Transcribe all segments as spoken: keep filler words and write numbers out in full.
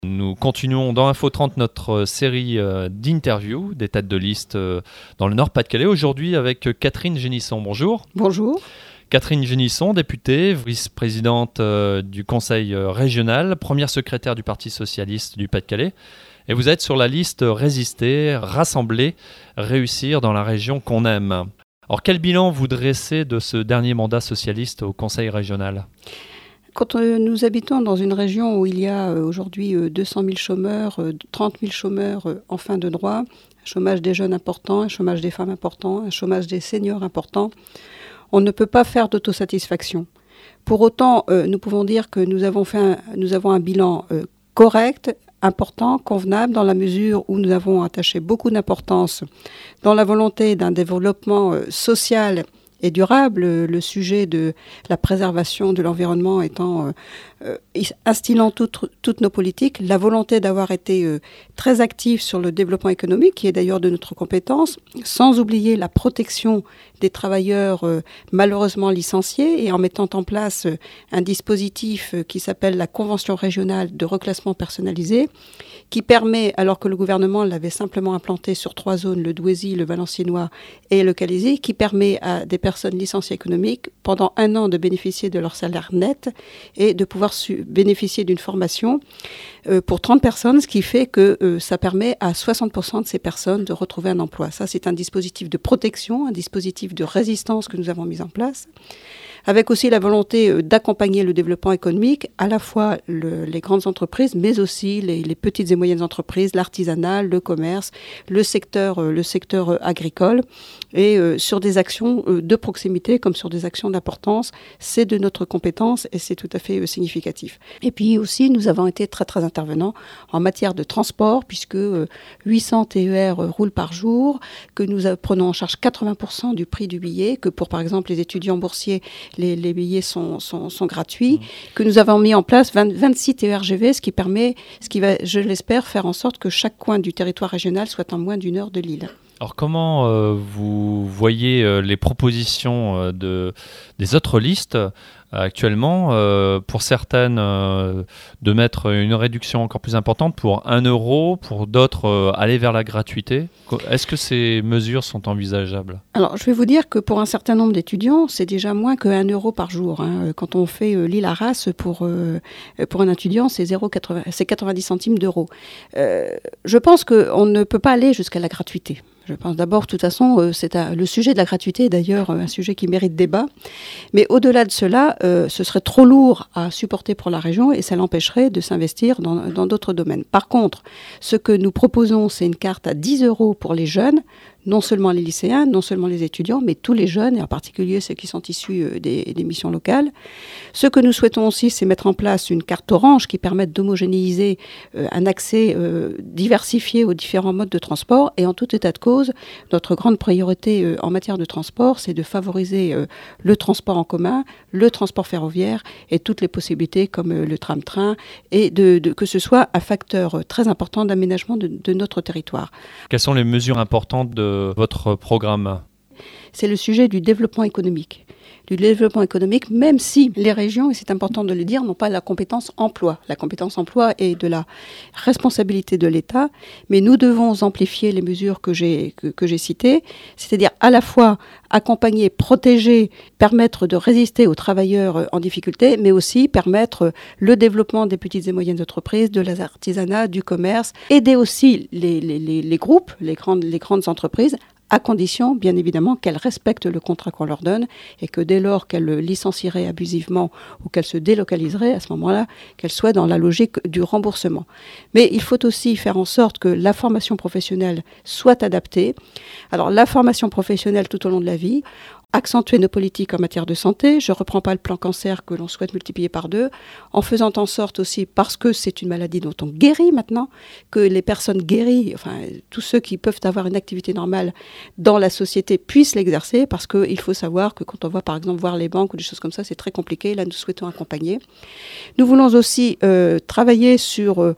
Nous continuons dans Info trente notre série euh, d'interviews des têtes de liste euh, dans le Nord-Pas-de-Calais. Aujourd'hui avec Catherine Génisson. Bonjour. Bonjour. Catherine Génisson, députée, vice-présidente euh, du Conseil euh, régional, première secrétaire du Parti socialiste du Pas-de-Calais. Et vous êtes sur la liste Résister, Rassembler, Réussir dans la région qu'on aime. Alors quel bilan vous dressez de ce dernier mandat socialiste au Conseil régional ? Quand nous habitons dans une région où il y a aujourd'hui deux cent mille chômeurs, trente mille chômeurs en fin de droit, un chômage des jeunes important, un chômage des femmes important, un chômage des seniors important, on ne peut pas faire d'autosatisfaction. Pour autant, nous pouvons dire que nous avons, fait un, nous avons un bilan correct, important, convenable, dans la mesure où nous avons attaché beaucoup d'importance dans la volonté d'un développement social et durable, le sujet de la préservation de l'environnement étant euh, euh, instillant toutes, toutes nos politiques, la volonté d'avoir été euh, très actif sur le développement économique, qui est d'ailleurs de notre compétence, sans oublier la protection des travailleurs euh, malheureusement licenciés, et en mettant en place euh, un dispositif euh, qui s'appelle la Convention régionale de reclassement personnalisé, qui permet, alors que le gouvernement l'avait simplement implanté sur trois zones, le Douaisis, le Valenciennois et le Calaisis, qui permet à des personnes licenciées économiques, pendant un an, de bénéficier de leur salaire net et de pouvoir su- bénéficier d'une formation euh, pour trente personnes, ce qui fait que euh, ça permet à soixante pour cent de ces personnes de retrouver un emploi. Ça, c'est un dispositif de protection, un dispositif de résistance que nous avons mis en place, avec aussi la volonté d'accompagner le développement économique, à la fois le, les grandes entreprises, mais aussi les, les petites et moyennes entreprises, l'artisanat, le commerce, le secteur, le secteur agricole, et euh, sur des actions de proximité comme sur des actions d'importance. C'est de notre compétence et c'est tout à fait euh, significatif. Et puis aussi, nous avons été très très intervenants en matière de transport, puisque euh, huit cents T E R roulent par jour, que nous prenons en charge quatre-vingts pour cent du prix du billet, que pour par exemple les étudiants boursiers, Les, les billets sont, sont, sont gratuits, mmh. que nous avons mis en place vingt, vingt-six T E R G V, ce qui permet, ce qui va, je l'espère, faire en sorte que chaque coin du territoire régional soit en moins d'une heure de Lille. Alors comment euh, vous voyez euh, les propositions euh, de, des autres listes euh, actuellement, euh, pour certaines euh, de mettre une réduction encore plus importante pour un euro, pour d'autres euh, aller vers la gratuité. Est-ce que ces mesures sont envisageables ? Alors je vais vous dire que pour un certain nombre d'étudiants, c'est déjà moins que un euro par jour. Hein. Quand on fait euh, Lille-Arras, pour, euh, pour un étudiant, c'est, zéro virgule quatre-vingts, c'est quatre-vingt-dix centimes d'euros. Euh, je pense qu'on ne peut pas aller jusqu'à la gratuité. Je pense d'abord, de toute façon, euh, c'est un, le sujet de la gratuité est d'ailleurs un sujet qui mérite débat. Mais au-delà de cela, euh, ce serait trop lourd à supporter pour la région et ça l'empêcherait de s'investir dans, dans d'autres domaines. Par contre, ce que nous proposons, c'est une carte à dix euros pour les jeunes, non seulement les lycéens, non seulement les étudiants, mais tous les jeunes, et en particulier ceux qui sont issus des, des missions locales. Ce que nous souhaitons aussi, c'est mettre en place une carte orange qui permette d'homogénéiser euh, un accès euh, diversifié aux différents modes de transport. Et en tout état de cause, notre grande priorité euh, en matière de transport, c'est de favoriser euh, le transport en commun, le transport ferroviaire et toutes les possibilités comme euh, le tram-train, et de, de, que ce soit un facteur euh, très important d'aménagement de, de notre territoire. Quelles sont les mesures importantes de votre programme ? C'est le sujet du développement économique. Du développement économique, même si les régions, et c'est important de le dire, n'ont pas la compétence emploi. La compétence emploi est de la responsabilité de l'État, mais nous devons amplifier les mesures que j'ai, que, que j'ai citées, c'est-à-dire à la fois accompagner, protéger, permettre de résister aux travailleurs en difficulté, mais aussi permettre le développement des petites et moyennes entreprises, de l'artisanat, du commerce, aider aussi les, les, les, les groupes, les grandes, les grandes entreprises, à condition, bien évidemment, qu'elles respectent le contrat qu'on leur donne et que dès lors qu'elles le licencieraient abusivement ou qu'elles se délocaliseraient, à ce moment-là, qu'elles soient dans la logique du remboursement. Mais il faut aussi faire en sorte que la formation professionnelle soit adaptée. Alors, la formation professionnelle tout au long de la vie, accentuer nos politiques en matière de santé. Je ne reprends pas le plan cancer que l'on souhaite multiplier par deux, en faisant en sorte aussi, parce que c'est une maladie dont on guérit maintenant, que les personnes guéries, enfin tous ceux qui peuvent avoir une activité normale dans la société puissent l'exercer, parce qu'il faut savoir que quand on va par exemple voir les banques ou des choses comme ça, c'est très compliqué. Là, nous souhaitons accompagner. Nous voulons aussi euh, travailler sur euh,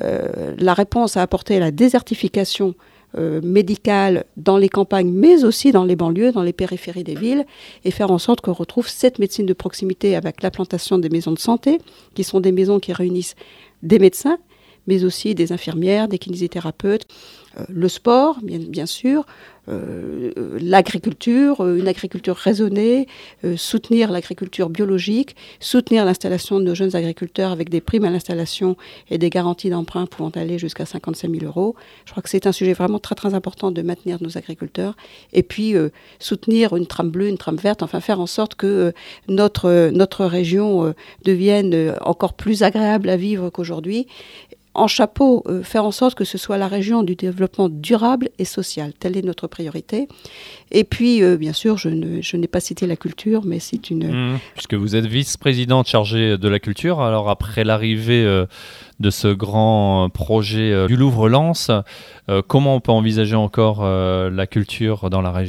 la réponse à apporter à la désertification Euh, médicale dans les campagnes, mais aussi dans les banlieues, dans les périphéries des villes, et faire en sorte qu'on retrouve cette médecine de proximité avec l'implantation des maisons de santé, qui sont des maisons qui réunissent des médecins, mais aussi des infirmières, des kinésithérapeutes, euh, le sport, bien, bien sûr, euh, l'agriculture, euh, une agriculture raisonnée, euh, soutenir l'agriculture biologique, soutenir l'installation de nos jeunes agriculteurs avec des primes à l'installation et des garanties d'emprunt pouvant aller jusqu'à cinquante-cinq mille euros. Je crois que c'est un sujet vraiment très très important de maintenir nos agriculteurs. Et puis euh, soutenir une trame bleue, une trame verte, enfin faire en sorte que euh, notre, euh, notre région euh, devienne euh, encore plus agréable à vivre qu'aujourd'hui. En chapeau, euh, faire en sorte que ce soit la région du développement durable et social. Telle est notre priorité. Et puis, euh, bien sûr, je, ne, je n'ai pas cité la culture, mais c'est une... Mmh, puisque vous êtes vice-présidente chargée de la culture, alors après l'arrivée euh, de ce grand projet euh, du Louvre-Lens, euh, comment on peut envisager encore euh, la culture dans la région ?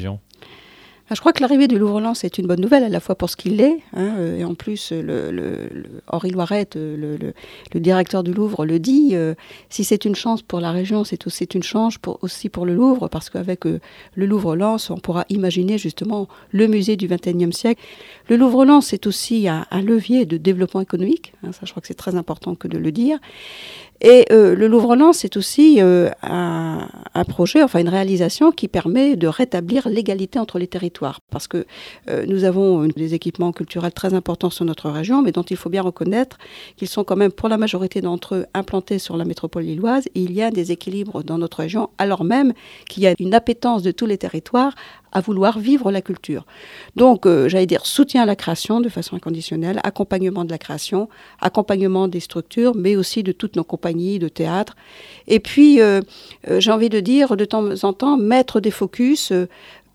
Je crois que l'arrivée du Louvre-Lens est une bonne nouvelle, à la fois pour ce qu'il est, hein, et en plus, le, le, le Henri Loiret, le, le, le directeur du Louvre, le dit, euh, si c'est une chance pour la région, c'est aussi une chance pour, aussi pour le Louvre, parce qu'avec euh, le Louvre-Lens, on pourra imaginer justement le musée du vingt et unième siècle. Le Louvre-Lens est aussi un, un levier de développement économique, hein, ça je crois que c'est très important que de le dire. Et euh, le Louvre-Lens, c'est aussi euh, un, un projet, enfin une réalisation qui permet de rétablir l'égalité entre les territoires. Parce que euh, nous avons des équipements culturels très importants sur notre région, mais dont il faut bien reconnaître qu'ils sont quand même, pour la majorité d'entre eux, implantés sur la métropole lilloise. Et il y a des équilibres dans notre région, alors même qu'il y a une appétence de tous les territoires à vouloir vivre la culture. Donc, euh, j'allais dire, soutien à la création de façon inconditionnelle, accompagnement de la création, accompagnement des structures, mais aussi de toutes nos compagnies de théâtre. Et puis, euh, euh, j'ai envie de dire, de temps en temps, mettre des focus euh,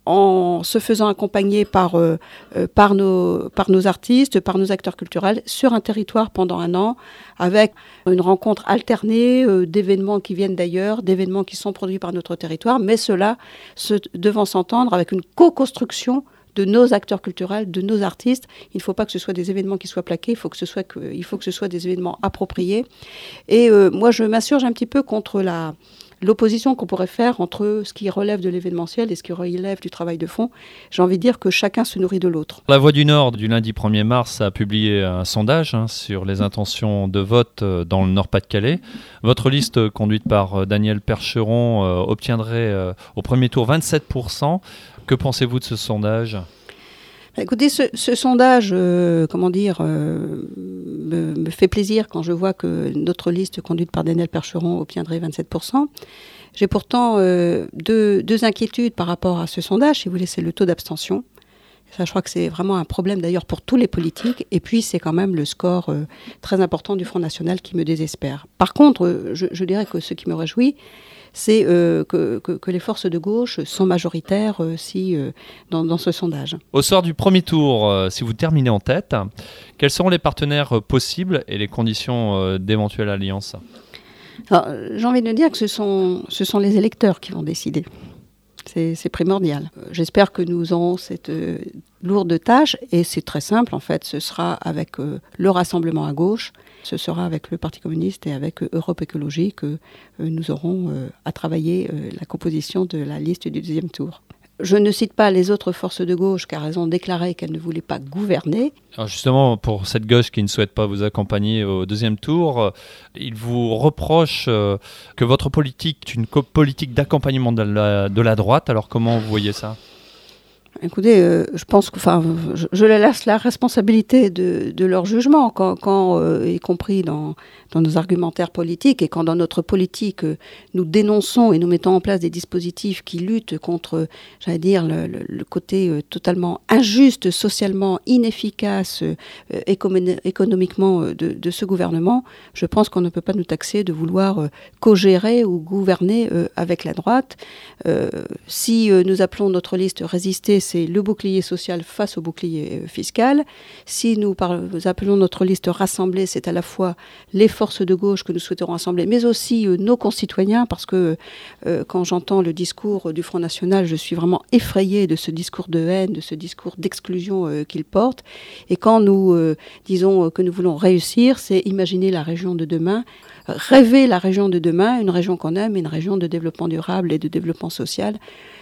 en se faisant accompagner par, euh, euh, par, nos, par nos artistes, par nos acteurs culturels, sur un territoire pendant un an, avec une rencontre alternée euh, d'événements qui viennent d'ailleurs, d'événements qui sont produits par notre territoire, mais cela se, devant s'entendre avec une co-construction de nos acteurs culturels, de nos artistes. Il ne faut pas que ce soit des événements qui soient plaqués, il faut que ce soit, que, il faut que ce soit des événements appropriés. Et euh, moi, je m'insurge un petit peu contre la... l'opposition qu'on pourrait faire entre ce qui relève de l'événementiel et ce qui relève du travail de fond. J'ai envie de dire que chacun se nourrit de l'autre. La Voix du Nord, du lundi premier mars, a publié un sondage hein, sur les intentions de vote dans le Nord-Pas-de-Calais. Votre liste, conduite par Daniel Percheron, euh, obtiendrait euh, au premier tour vingt-sept pour cent. Que pensez-vous de ce sondage ? Écoutez, ce, ce sondage, euh, comment dire, euh, me, me fait plaisir quand je vois que notre liste conduite par Daniel Percheron obtiendrait vingt-sept pour cent. J'ai pourtant euh, deux, deux inquiétudes par rapport à ce sondage. Si vous voulez, c'est le taux d'abstention. Ça, je crois que c'est vraiment un problème d'ailleurs pour tous les politiques. Et puis, c'est quand même le score euh, très important du Front National qui me désespère. Par contre, euh, je, je dirais que ce qui me réjouit, c'est euh, que, que, que les forces de gauche sont majoritaires euh, si, euh, dans, dans ce sondage. Au soir du premier tour, euh, si vous terminez en tête, quels seront les partenaires euh, possibles et les conditions euh, d'éventuelle alliance ? Alors, j'ai envie de dire que ce sont, ce sont les électeurs qui vont décider. C'est, c'est primordial. J'espère que nous aurons cette euh, lourde tâche et c'est très simple en fait. Ce sera avec euh, le Rassemblement à gauche, ce sera avec le Parti communiste et avec euh, Europe Écologie que euh, nous aurons euh, à travailler euh, la composition de la liste du deuxième tour. Je ne cite pas les autres forces de gauche car elles ont déclaré qu'elles ne voulaient pas gouverner. Alors justement, pour cette gauche qui ne souhaite pas vous accompagner au deuxième tour, euh, ils vous reprochent euh, que votre politique est une co- politique d'accompagnement de la, de la droite. Alors comment vous voyez ça ? Écoutez, euh, je pense que, enfin, je, je leur laisse la responsabilité de, de leur jugement, quand, quand euh, y compris dans, dans nos argumentaires politiques, et quand dans notre politique, euh, nous dénonçons et nous mettons en place des dispositifs qui luttent contre, j'allais dire, le, le, le côté euh, totalement injuste, socialement inefficace, euh, économé- économiquement euh, de, de ce gouvernement, je pense qu'on ne peut pas nous taxer de vouloir euh, co-gérer ou gouverner euh, avec la droite. Euh, si euh, nous appelons notre liste résister, c'est le bouclier social face au bouclier fiscal. Si nous, par, nous appelons notre liste rassemblée, c'est à la fois les forces de gauche que nous souhaitons rassembler, mais aussi euh, nos concitoyens, parce que euh, quand j'entends le discours du Front National, je suis vraiment effrayée de ce discours de haine, de ce discours d'exclusion euh, qu'il porte. Et quand nous euh, disons que nous voulons réussir, c'est imaginer la région de demain, rêver la région de demain, une région qu'on aime, une région de développement durable et de développement social.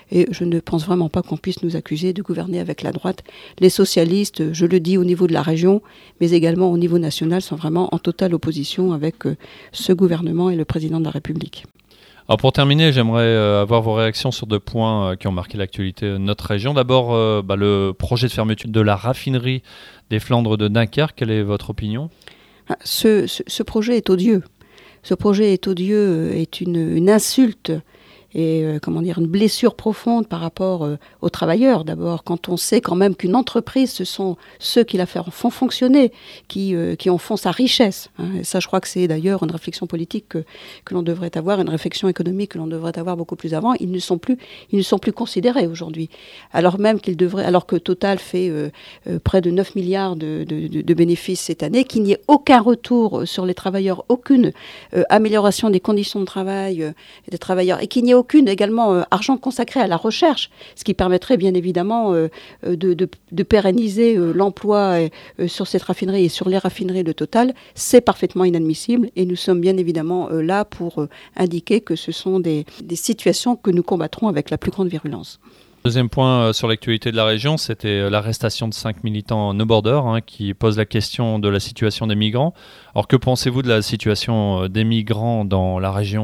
et je ne pense vraiment pas qu'on puisse nous accuser de gouverner avec la droite. Les socialistes, je le dis au niveau de la région, mais également au niveau national, sont vraiment en totale opposition avec euh, ce gouvernement et le président de la République. Alors pour terminer, j'aimerais euh, avoir vos réactions sur deux points euh, qui ont marqué l'actualité de notre région. D'abord, euh, bah, le projet de fermeture de la raffinerie des Flandres de Dunkerque. Quelle est votre opinion ? ce, ce, ce projet est odieux. Ce projet est odieux, est une, une insulte et euh, comment dire, une blessure profonde par rapport euh, aux travailleurs. D'abord, quand on sait quand même qu'une entreprise, ce sont ceux qui la font fonctionner, qui, euh, qui en font sa richesse. Hein. Et ça, je crois que c'est d'ailleurs une réflexion politique que, que l'on devrait avoir, une réflexion économique que l'on devrait avoir beaucoup plus avant. Ils ne sont plus, ils ne sont plus considérés aujourd'hui. Alors même qu'ils devraient, alors que Total fait euh, euh, près de neuf milliards de, de, de, de bénéfices cette année, qu'il n'y ait aucun retour sur les travailleurs, aucune euh, amélioration des conditions de travail euh, des travailleurs, et qu'il n'y ait aucune également euh, argent consacré à la recherche, ce qui permettrait bien évidemment euh, de, de, de pérenniser euh, l'emploi euh, sur cette raffinerie et sur les raffineries de Total, c'est parfaitement inadmissible et nous sommes bien évidemment euh, là pour euh, indiquer que ce sont des, des situations que nous combattrons avec la plus grande virulence. Deuxième point euh, sur l'actualité de la région, c'était l'arrestation de cinq militants No Border hein, qui posent la question de la situation des migrants. Alors que pensez-vous de la situation des migrants dans la région ?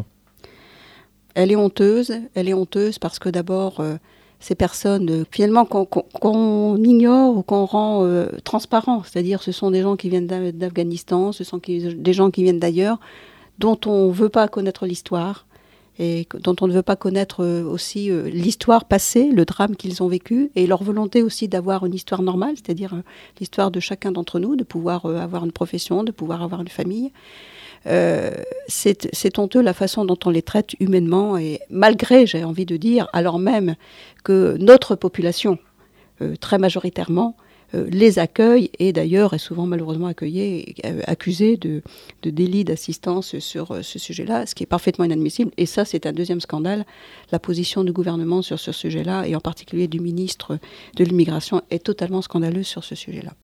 Elle est honteuse, elle est honteuse parce que d'abord, euh, ces personnes, euh, finalement, qu'on, qu'on, qu'on ignore ou qu'on rend euh, transparent, c'est-à-dire ce sont des gens qui viennent d'Afghanistan, ce sont qui, des gens qui viennent d'ailleurs, dont on ne veut pas connaître l'histoire et dont on ne veut pas connaître euh, aussi euh, l'histoire passée, le drame qu'ils ont vécu et leur volonté aussi d'avoir une histoire normale, c'est-à-dire euh, l'histoire de chacun d'entre nous, de pouvoir euh, avoir une profession, de pouvoir avoir une famille. Euh, c'est, c'est honteux la façon dont on les traite humainement et malgré, j'ai envie de dire, alors même que notre population, euh, très majoritairement, euh, les accueille et d'ailleurs est souvent malheureusement accueillie, euh, accusée de, de délit d'assistance sur euh, ce sujet-là, ce qui est parfaitement inadmissible. Et ça, c'est un deuxième scandale. La position du gouvernement sur ce sujet-là et en particulier du ministre de l'immigration est totalement scandaleuse sur ce sujet-là.